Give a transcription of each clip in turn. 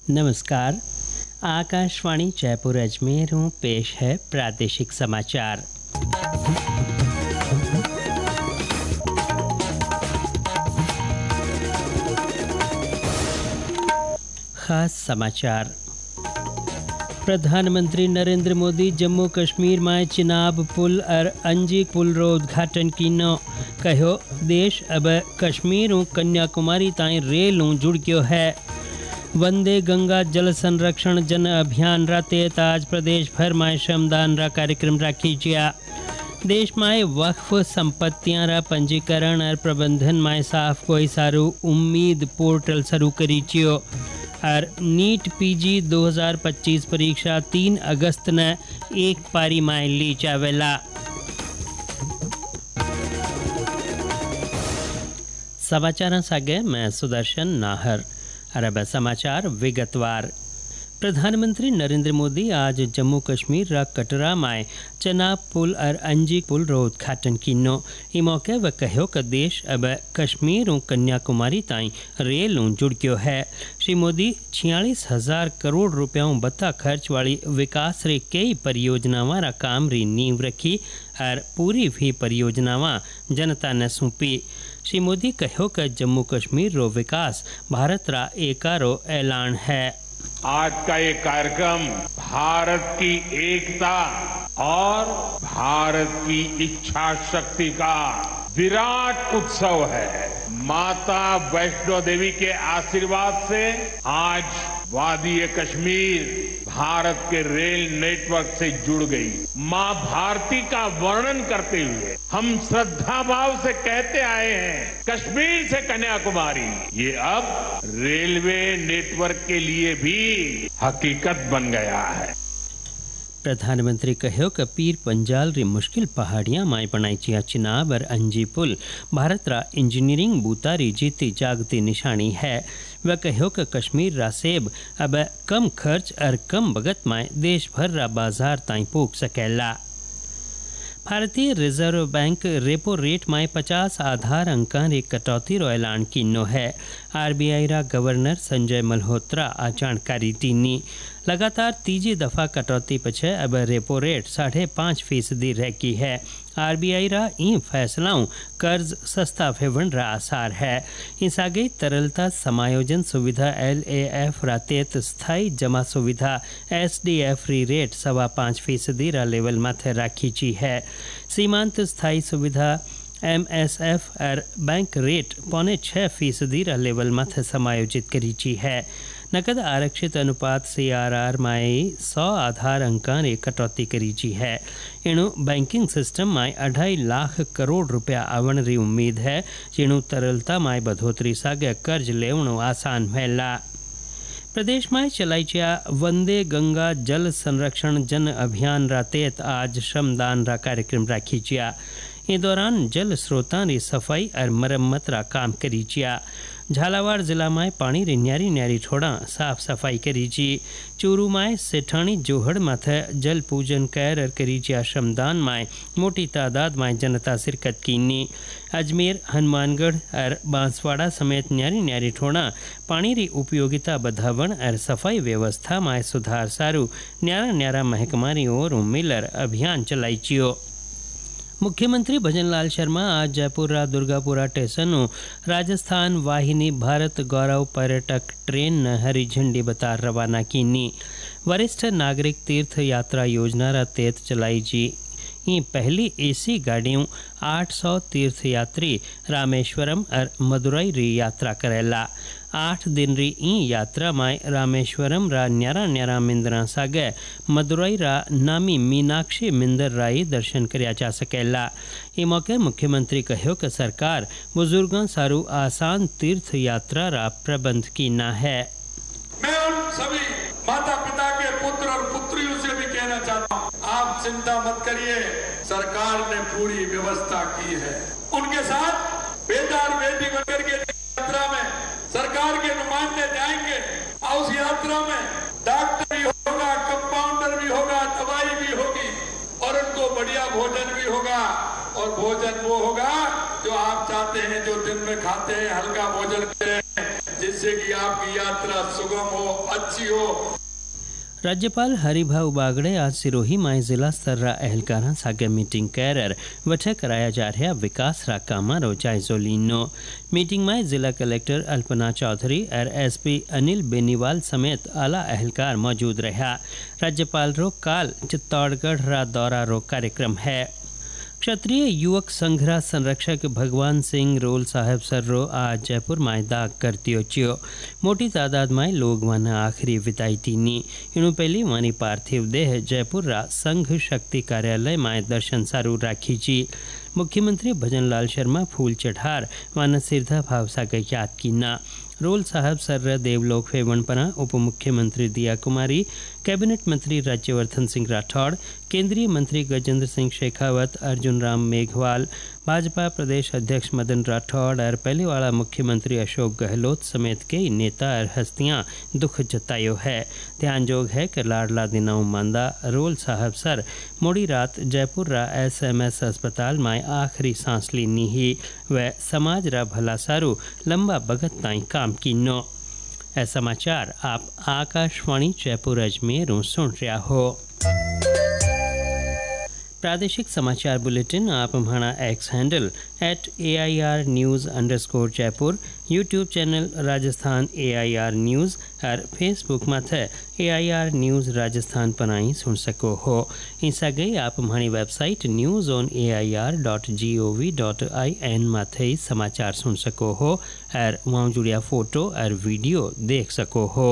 नमस्कार। आकाशवाणी जयपुर अजमेर हूँ, पेश है प्रादेशिक समाचार। खास समाचार। प्रधानमंत्री नरेंद्र मोदी जम्मू कश्मीर में चिनाब पुल और अंजी पुल रो उद्घाटन कीनो। कहो देश अब कश्मीर और कन्याकुमारी ताईं रेल जुड़ गयो है। वंदे गंगा जल संरक्षण जन अभियान रा तहत आज प्रदेश भर में श्रमदान रा कार्यक्रम राखी गया। देश में वक्फ संपत्तियां रा पंजीकरण और प्रबंधन में साफ कोई सारू उम्मीद पोर्टल शुरू करी चियो। और नीट पीजी 2025 परीक्षा 3 अगस्त ने एक पारी में ली जावेला। समाचार सागे मैं सुदर्शन नाहर। अरब समाचार विगतवार। प्रधानमंत्री नरेंद्र मोदी आज जम्मू कश्मीर रा कटरा में चिनाब पुल और अंजी पुल रो उद्घाटन कीनो। इस मौके वह कहो कि देश अब कश्मीर और कन्याकुमारी ताईं रेल जुड़ गयो है। श्री मोदी 46,000 करोड़ रुपयों बता खर्च वाली विकास रे कई परियोजनावां रा काम री नींव रखी और पूरी भी परियोजनावां जनता ने सौंपी। श्री मोदी कहो कि जम्मू कश्मीर रो विकास भारत रा एकारो ऐलान है। आज का ये कार्यक्रम भारत की एकता और भारत की इच्छा शक्ति का विराट उत्सव है। माता वैष्णो देवी के आशीर्वाद से आज वादी कश्मीर भारत के रेल नेटवर्क से जुड़ गई। मां भारती का वर्णन करते हुए हम श्रद्धा भाव से कहते आए हैं, कश्मीर से कन्याकुमारी ये अब रेलवे नेटवर्क के लिए भी हकीकत बन गया है। प्रधानमंत्री कहो कि पीर पंजाल री मुश्किल पहाड़ियां माई बनाई चिया चिनाब और अंजी पुल भारत रा इंजीनियरिंग बूतारी जीती जागती निशानी है। वह कहो कि कश्मीर रा सेब अब कम खर्च और कम बगत में देश भर रा बाजार ताईं पूग सकेला। भारतीय रिजर्व बैंक रेपो रेट में 50 आधार अंकां री कटौती रो ऐलान कीनो है। आरबीआई रा गवर्नर संजय मल्होत्रा आ जानकारी दीनी। लगातार तीजी दफा कटौती पछे अब रेपो रेट 5.5% रह गई है। आरबीआई रा इन फैसलाओं कर्ज सस्ता फेवण रा आसार है। इस आगे तरलता समायोजन सुविधा LAF रा तेत स्थायी जमा सुविधा SDF री रेट 5.25% रा लेवल माथे राखी ची है। सीमांत स्थायी सुविधा MSF और बैंक रेट 5.6% रा लेवल माथे समायोजित करी ची है। नकद आरक्षित अनुपात CRR में 100 आधार अंकां रे कटौती करी जी है। इणु बैंकिंग सिस्टम में 2.5 लाख करोड़ रुपया आवण री उम्मीद है। जिणु तरलता में बढ़ोतरी सागे कर्ज लेवणो आसान वेला। प्रदेश में चलाई चिया वंदे गंगा जल संरक्षण जन अभियान रा तहत आज श्रमदान रा कार्यक्रम राखी चिया। इस दौरान जल स्रोतां री सफाई और मरम्मत रा काम करी चिया। झालावाड़ जिला में पानी री न्यारी न्यारी ठोड़ा साफ सफाई करी जी। चूरू में सेठानी जोहड़ माथे जल पूजन कर करी जिया। श्रमदान में मोटी तादाद में जनता शिरकत कीनी। अजमेर, हनुमानगढ़ और बांसवाड़ा समेत न्यारी न्यारी ठोड़ा पानी री उपयोगिता बढ़ावण और सफाई व्यवस्था में सुधार सारू न्यारा न्यारा महकमा री ओर मिलर अभियान चलाई चियो। मुख्यमंत्री भजनलाल शर्मा आज जयपुर रा दुर्गापुरा स्टेशन राजस्थान वाहिनी भारत गौरव पर्यटक ट्रेन न हरी झंडी बता रवाना कीनी। वरिष्ठ नागरिक तीर्थ यात्रा योजना रा तहत चलाई जी ई पहली AC गाड़ियों 800 तीर्थ यात्री रामेश्वरम और मदुरई री यात्रा करेला। 8 दिन री ई यात्रा में रामेश्वरम रा न्यारा न्यारा मिंदरा सागे मदुरई रा नामी मीनाक्षी मिंदर राई दर्शन करया जा सकेला। इस मौके मुख्यमंत्री कहो कि सरकार बुजुर्गों सारू आसान तीर्थ यात्रा रा प्रबंध कीना है। मैं उन सभी माता पिता के पुत्र और पुत्रियों से भी कहना चाहता हूँ, आप चिंता मत करिए, सरकार ने पूरी व्यवस्था की है। उनके साथ बेटा और बेटी बनकर के यात्रा में सरकार के नुमाइंदे जाएंगे और उस यात्रा में डॉक्टर भी होगा, कंपाउंडर भी होगा, दवाई भी होगी और उनको बढ़िया भोजन भी होगा। और भोजन वो होगा जो आप चाहते हैं, जो दिन में खाते हैं, हल्का भोजन करें, जिससे कि आपकी यात्रा सुगम हो, अच्छी हो। राज्यपाल हरिभाऊ बागड़े आज सिरोही में जिला स्तर अहलकारां सागे मीटिंग कर वठे कराया जा रहा विकास कामारो जायजो लीनो। मीटिंग में जिला कलेक्टर अल्पना चौधरी और एसपी अनिल बेनीवाल समेत आला अहलकार मौजूद रहा। राज्यपाल रो काल चित्तौड़गढ़ रा दौरा रो कार्यक्रम है। क्षत्रिय युवक संघरा संरक्षक भगवान सिंह रोल साहब सर्रो आज जयपुर में दाग करतियो चियो। मोटी तादाद में लोग वन आखिरी विदाई तीनी। इनु पहली वानी पार्थिव देह जयपुर रा संघ शक्ति कार्यालय में दर्शन सारू राखी जी। मुख्यमंत्री भजनलाल शर्मा फूल चढ़ार वन सिरधा भावसा के याद कीना। रोल साहब सर देवलोक फेवणपरा उप मुख्यमंत्री दिया कुमारी, कैबिनेट मंत्री राज्यवर्धन सिंह राठौड़, केंद्रीय मंत्री गजेंद्र सिंह शेखावत, अर्जुन राम मेघवाल, भाजपा प्रदेश अध्यक्ष मदन राठौड़ और पहले वाला मुख्यमंत्री अशोक गहलोत समेत कई नेता और हस्तियां दुख जतायो है। ध्यानजोग है कि लाडला दिनाऊ मांदा रोल साहब सर मोड़ी रात जयपुर रा SMS अस्पताल में आखिरी सांस लीनी ही व समाज रा भला सारू लंबा बगत ताई काम कीनो। ऐ समाचार आप आकाशवाणी जयपुर अजमेर सुन रहा हो। प्रादेशिक समाचार बुलेटिन आप हमारा X handle @AIR News_ Jaipur, YouTube channel Rajasthan AIR news और फेसबुक माथे AIR न्यूज़ राजस्थान पनाई सुन सको हो। इंसा गई आप हमारी वेबसाइट news.air.gov.in माथे समाचार सुन सको हो और वहाँ जुड़िया फोटो और वीडियो देख सको हो।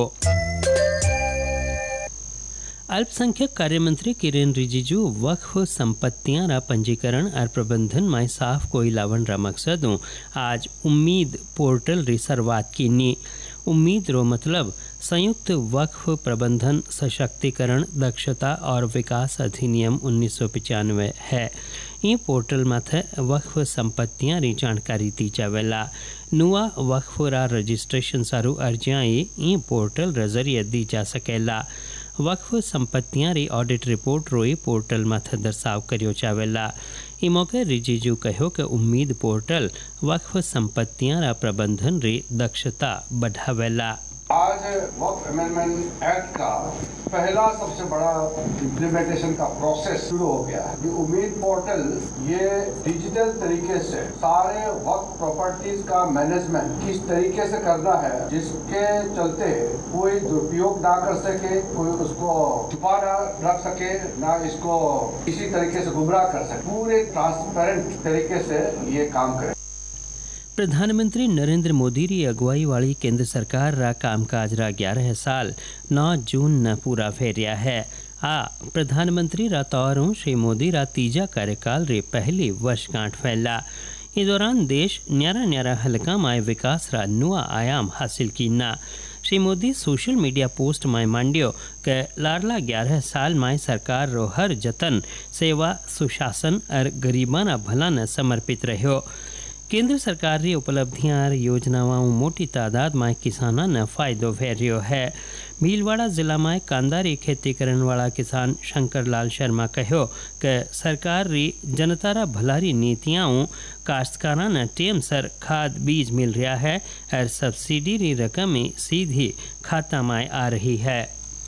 अल्पसंख्यक कार्य मंत्री किरेन रिजिजू वक्फ संपत्तियां रा पंजीकरण और प्रबंधन में साफ कोई लावन रा मकसदों आज उम्मीद पोर्टल री शुरुआत कीनी। उम्मीद रो मतलब संयुक्त वक्फ प्रबंधन सशक्तिकरण दक्षता और विकास अधिनियम 1995 है। ये पोर्टल माथे वक्फ संपत्तियां री जानकारी दी जावेला। नुआ वक्फ रा रजिस्ट्रेशन सारू अर्जियां ये पोर्टल रे जरिए दी जा सकेला। वक्फ संपत्तियां री ऑडिट रिपोर्ट रोई पोर्टल माथे दर्शाव करियो जावेला। ई मौके रिजिजू कहो कि उम्मीद पोर्टल वक्फ संपत्तियां रा प्रबंधन री दक्षता बढ़ावेला। आज वक्फ अमेंडमेंट एक्ट का पहला सबसे बड़ा इम्प्लीमेंटेशन का प्रोसेस शुरू हो गया है। उम्मीद पोर्टल ये डिजिटल तरीके से सारे वक्फ प्रॉपर्टीज का मैनेजमेंट किस तरीके से करना है, जिसके चलते कोई दुरुपयोग ना कर सके, कोई उसको छुपा ना रख सके, ना इसको किसी तरीके से गुमराह कर सके, पूरे ट्रांसपेरेंट तरीके से ये काम करे। प्रधानमंत्री नरेंद्र मोदी री अगुवाई वाली केंद्र सरकार रा कामकाज रा 11 साल 9 जून न पूरा फेरिया है। प्रधानमंत्री रा तौरों श्री मोदी रा तीजा कार्यकाल रे पहली वर्षगांठ फैला। इस दौरान देश न्यारा हलका में विकास रा नुआ आयाम हासिल कीना। Shri Modi social media post में मांडियो के लाडला 11 साल में सरकार रो हर जतन सेवा सुशासन और गरीबाना भला न समर्पित रहो। केंद्र सरकार री उपलब्धियां और योजनाओं मोटी तादाद में किसाना न फायदो भेरियो है। भीलवाड़ा जिला में कांदा री खेती करने वाला किसान शंकर लाल शर्मा कहो कि सरकार री जनता रा भलारी नीतियां काश्तकारा न टेम सर खाद बीज मिल रहा है और सब्सिडी री रकम सीधी खाता में आ रही है।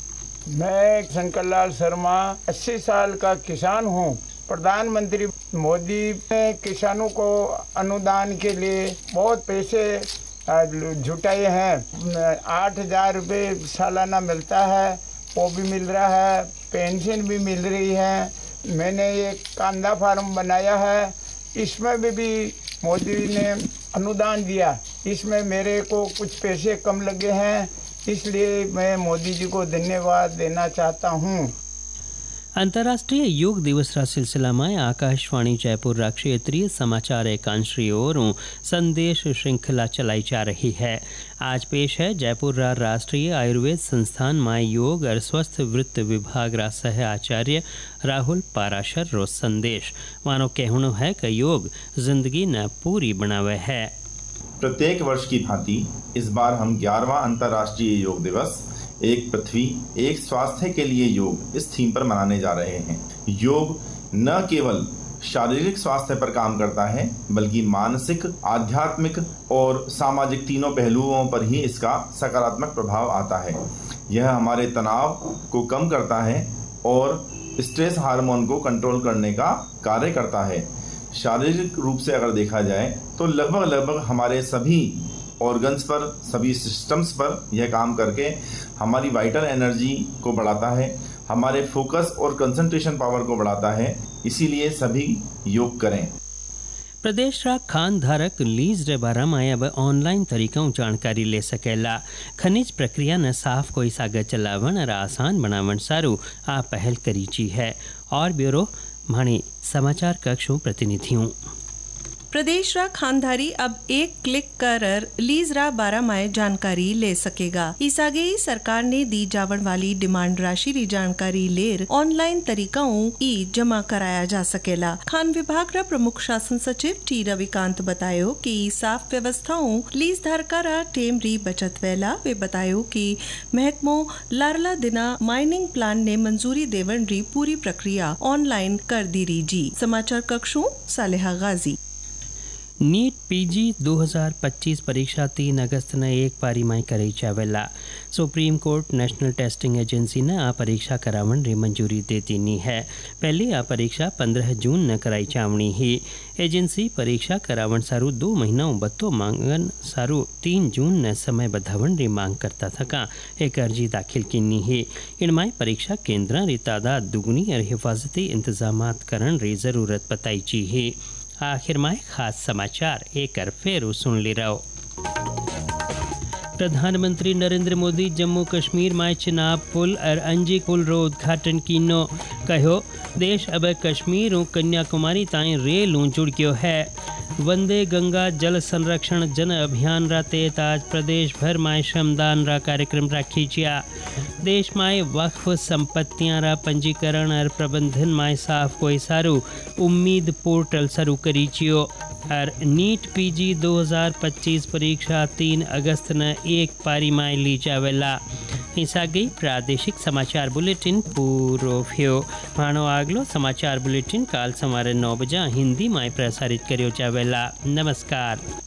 मैं शंकर लाल शर्मा 80 साल का किसान हूँ। प्रधानमंत्री मोदी ने किसानों को अनुदान के लिए बहुत पैसे जुटाए हैं। 8,000 रुपये सालाना मिलता है, वो भी मिल रहा है, पेंशन भी मिल रही है। मैंने ये कांदा फार्म बनाया है, इसमें भी मोदी ने अनुदान दिया। इसमें मेरे को कुछ पैसे कम लगे हैं, इसलिए मैं मोदी जी को धन्यवाद देना चाहता हूँ। अंतर्राष्ट्रीय योग दिवस का सिलसिला में आकाशवाणी जयपुर रा क्षेत्रीय समाचार एकांश ओरों संदेश श्रृंखला चलाई जा रही है। आज पेश है जयपुर रा राष्ट्रीय आयुर्वेद संस्थान में योग और स्वस्थ वृत्त विभाग रा सह आचार्य राहुल पाराशर रो संदेश। मानो कहनो है कि योग जिंदगी न पूरी बनावे है। प्रत्येक वर्ष की भांति इस बार हम 11वां अंतर्राष्ट्रीय योग दिवस एक पृथ्वी एक स्वास्थ्य के लिए योग इस थीम पर मनाने जा रहे हैं। योग न केवल शारीरिक स्वास्थ्य पर काम करता है, बल्कि मानसिक, आध्यात्मिक और सामाजिक तीनों पहलुओं पर ही इसका सकारात्मक प्रभाव आता है। यह हमारे तनाव को कम करता है और स्ट्रेस हार्मोन को कंट्रोल करने का कार्य करता है। शारीरिक रूप से अगर देखा जाए तो लगभग हमारे सभी ऑर्गन्स पर, सभी सिस्टम्स पर यह काम करके हमारी वाइटल एनर्जी को बढ़ाता है, हमारे फोकस और कंसंट्रेशन पावर को बढ़ाता है। इसीलिए सभी योग करें। प्रदेश रा खान धारक लीज रे बारा में अब ऑनलाइन तरीकों जानकारी ले सकेला। खनिज प्रक्रिया न साफ कोई सागर चलावन और आसान बनावन सारू आ पहल करीची है। और ब्यूरो माणी समाचार कक्षों प्रतिनिधियों प्रदेश रा खानधारी अब एक क्लिक कर लीज रा बारा माए जानकारी ले सकेगा। इस आगे ही सरकार ने दी जावन वाली डिमांड राशि री जानकारी लेर ऑनलाइन तरीकाओं ई जमा कराया जा सकेला। खान विभाग रा प्रमुख शासन सचिव टी रविकांत बतायो कि साफ व्यवस्थाओं लीज धारका रा टेम री बचत वेला। वे बतायो कि महकमो लारला दिना माइनिंग प्लान ने मंजूरी देवन री पूरी प्रक्रिया ऑनलाइन कर दी री जी। समाचार कक्षों सालेहा गाजी। नीट पीजी 2025 परीक्षा 3 अगस्त न एक पारी में कराई जावेला। Supreme Court National Testing Agency ने आ परीक्षा करावन री मंजूरी देती नी है। पहले आ परीक्षा 15 जून न कराई जावनी ही। एजेंसी परीक्षा करावन सारू 2 महीना बत्तो मांगन सारू 3 जून न समय बढ़ावन री मांग करता थका एक अर्जी दाखिल की ही। इनमें परीक्षा केंद्र री तादाद दुगनी और हिफाजती इंतजाम करन री जरूरत बताई ची ही। आखिर में खास समाचार एक फिर सुन ले रहो। प्रधानमंत्री नरेंद्र मोदी जम्मू कश्मीर में चिनाब पुल और अंजी पुल रो उद्घाटन कीनो। कहो देश अब कश्मीर और कन्याकुमारी ताई रेल जुड़ गयो है। वंदे गंगा जल संरक्षण जन अभियान रा तहत आज प्रदेश भर में श्रमदान रा कार्यक्रम राखी जिया। देश में वक्फ संपत्तियां रा पंजीकरण और प्रबंधन में साफ कोई सारू उम्मीद पोर्टल शुरू करी चियो। और नीट पीजी 2025 परीक्षा 3 अगस्त न एक पारी में ली जावेला। हिस्सा गई प्रादेशिक समाचार बुलेटिन पूरो थियो। मानो आगलो समाचार बुलेटिन काल सवारे 9 बजे हिंदी में प्रसारित करियो जावेला। नमस्कार।